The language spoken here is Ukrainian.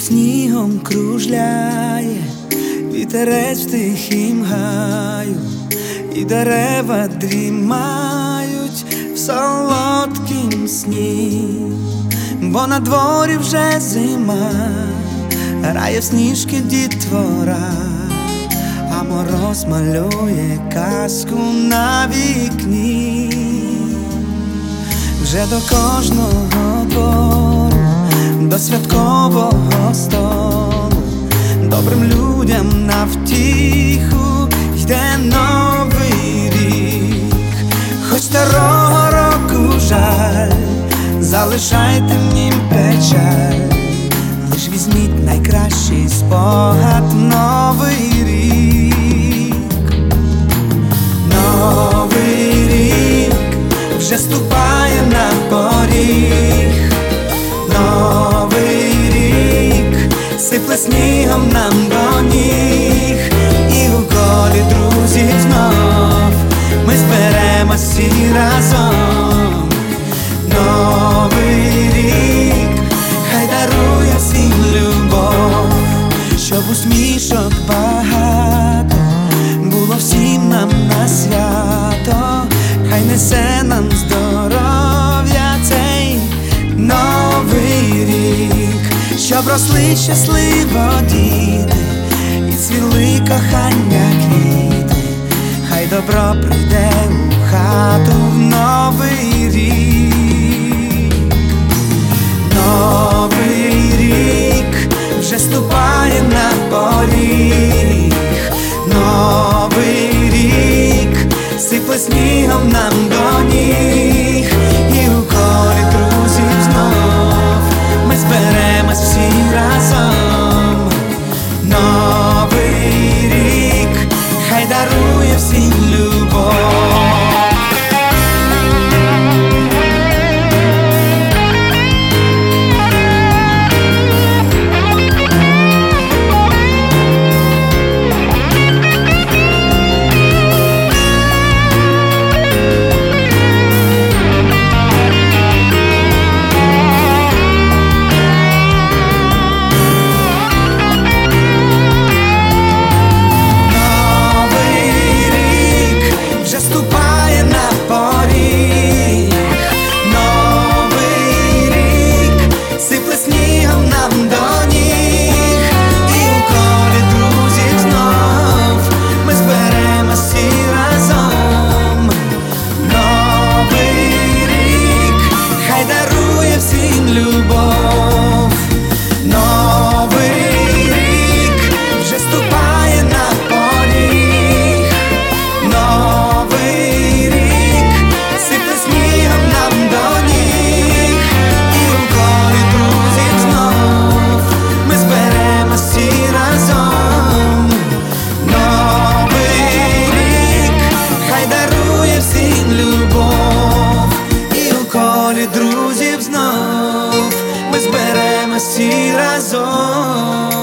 снігом кружляє, вітерець в тихім гаю, і дерева дрімають в солодкім сні, бо на дворі вже зима, грає в сніжки дітвора, а мороз малює казку на вікні. Вже до кожного двору, до святкового столу, добрим людям на втіху йде новий рік. Хоч старого року жаль, залишайте в нім печаль, лиш візьміть найкращий спогад, новий рік. Новий рік вже ступає на поріг, новий рік сипле снігом нам до ніг, і у колі друзів знов ми зберемось всі разом. Новий рік хай дарує всім любов, щоб усмішок багато було всім нам на свято, хай несе нам здоров'я цей новий рік, щоб росли щасливо діти і цвіли кохання квіти, хай добро прийде у хату в новий рік. Новий рік вже ступає на поріг, новий рік сипле снігом нам до ніг, і у колі друзів знов ми зберемось всі разом. Новий рік хай дарує всім любов. Любов, новий рік вже ступає на поріг, новий рік сипле снігом нам до ніг, і у колі друзів знов ми зберемось всі разом. Новий рік хай дарує всім любов, і у колі друзів знов ми зберемось всі разом.